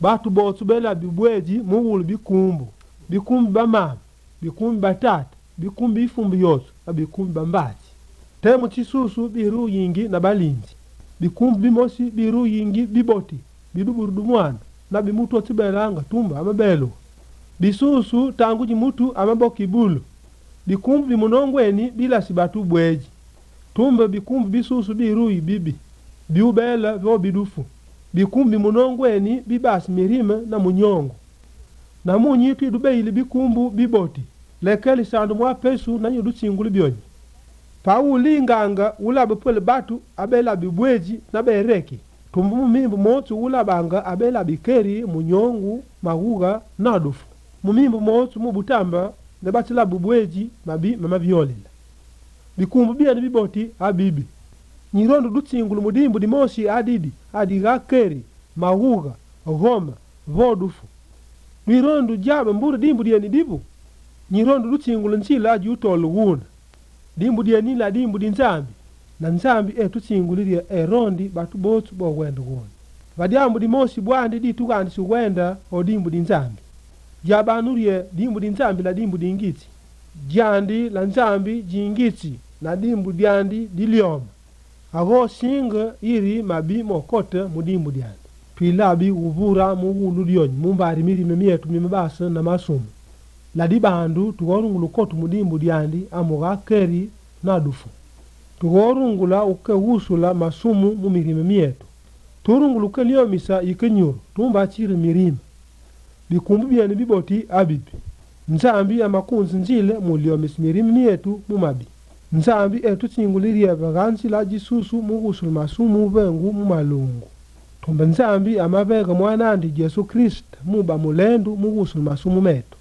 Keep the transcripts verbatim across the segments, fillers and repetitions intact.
batu botu bela bibweji muwulu bikumbu bikumbi bamama bikumbi batata bikumbi ifumbi yosu na bikumbi bambati temu chisusu biru yingi na balinzi bikumbi bimosi biru yingi biboti biduburudu mwana na bimutu otibelanga tumba amabelo bisusu tangu jimutu amaboki bulu bikumbi bimunongweni bila sibatu bweji tumba bikumbi bisusu biru bibi biubela vyo bidufu bikumbi munongweni bibasi mirima na munyongo na munyitu idubeili bikumbu biboti lekeli sandu mwa pesu na nyudu chinguli byonyi pa ulinganga ulaba pole batu abela bibweji na bereki tumbu mimbu motu ulabanga abela bikeri munyongu maguga na dufu mumimbu motu mubutamba ne batila bibweji mabi mama violela bikumbu bia ni biboti abibi nyirondo dutsingulu mudimbu dimoshi adidi adiga keri maguga goma vodufu nyirondo jaba mburu dimbu dieni dibu nyirondo dutsingulu nchila jutolu wuna dimbu dieni la dimbu dinzambi na nzambi e tutsingulirya erondi batu botu bo wenda wona vadiambu dimoshi bwandi ditugandi suwenda o dimbu dinzambi jaba nurye dimbu dinzambi la dimbu dingiti jandi la nzambi jingiti na dimbu diandi dilioma ago singa iri mabi mokote mudimbu diandi pilabi uvura muwulu dionyi mumbari miri memietu mimabasa na masumu ladi bandu tukorungulu kotu mudimbu diandi amuga keri na dufu tukorungula uke wusula masumu mumiri memietu turungulu ke liomisa ikenyuru tumba chiri mirima bikumbu biani biboti abibi nzambi amakunzi njile muliomis mirima mietu mumabi nzambi etu tsinguliriya vagansi la jisusu mugusul masumu vengu mumalungu tumba nzambi amavega mwanandi Yesu Kristo muba mulendu mugusul masumu metu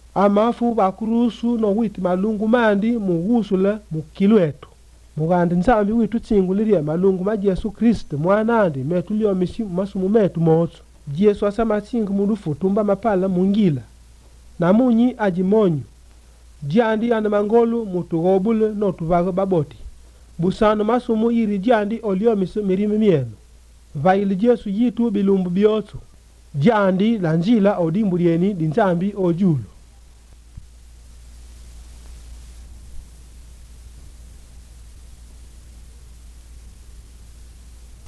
amafu bakurusu no witi malungu mandi mugusula mukilu etu mugandi nzambi witu tsinguliriya malungu ma Yesu Kristo mwanandi metu lio misi masumu metu moto Yesu asama tsingu mudufu tumba mapala mungila na munyi ajimonyu jandi ana mangolu mutugobule no tuvaga baboti busano masumu iri jandi olio misu mirimi mienu vaili Jesu yitu bilumbu biotu jandi lanjila odimbu dieni dinzambi ojulu